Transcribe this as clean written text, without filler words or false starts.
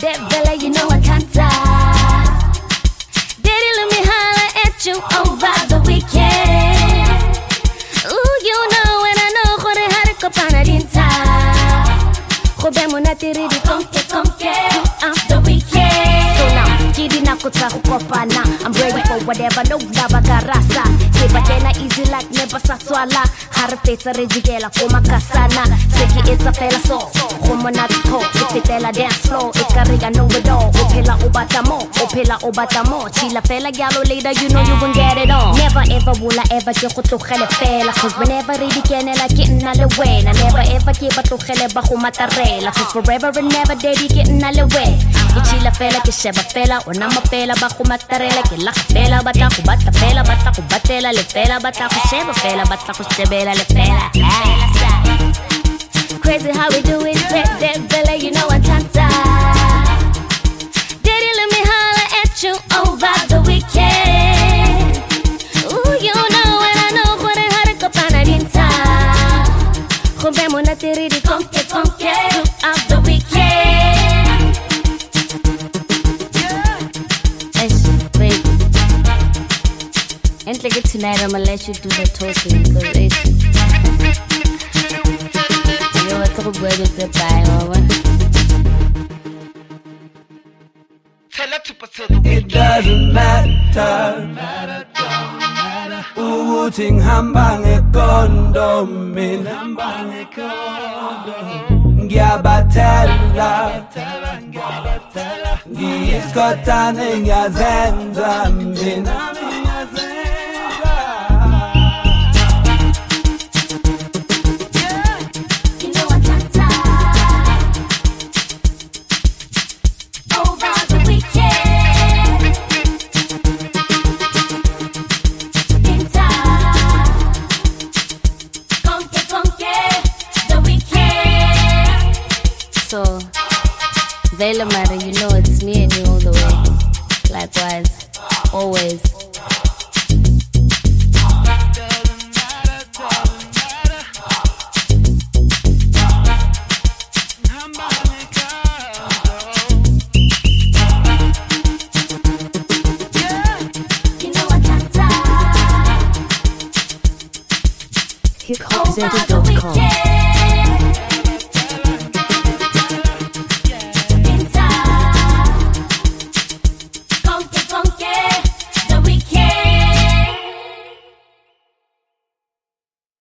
that Bella, you know I can't die. Daddy, let me holler at you over the weekend. Ooh, you know and I know gore hare kopana dinta. Go be monate re di konke of the weekend. So now, kidi na kota kopana. I'm ready for whatever, no lava garasa. Kebatena easy like never satwala. Harfeta rejigela koma kasana. Seki it's a fella so. Koma na to, ipitela dance floor. Ikariga know it all. Opela obatamo. Chila fella gallo later, you know you gon' get it on. Never ever will I ever get to khale fella. Cause whenever ready can I getting all the way. I never ever give to khale bajo matarela. Cause forever and never daddy getting all the way. Chila fella que sheba fella. O nama fella bajo matarela. Que la fella bata fella bata batela le fella bata sheba fella bata shebela le fella. Crazy how we do it, that Bella, you know I'm tanta. Daddy, let me holler at you over the weekend. Ooh, you know and I know what I had to kopana dinta. Kobemo na tiri di konke of the weekend. Yes, baby. And like it tonight, I'ma let you do the talking, cause it's it doesn't matter. Uting hambange kondomin. Ngiyabatela. Ngiyiskotane ngiyazenza mina. So, Vela matter, you know it's me and you all the way. Likewise, always. hiphopzeddy.com